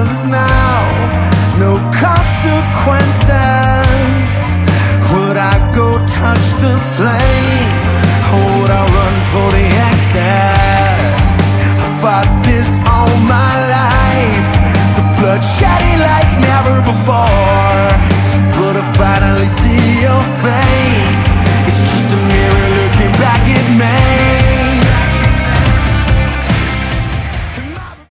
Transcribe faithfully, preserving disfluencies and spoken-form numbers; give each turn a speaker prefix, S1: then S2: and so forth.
S1: lose now? No consequences. Would I go touch the flame, or would I run for the exit?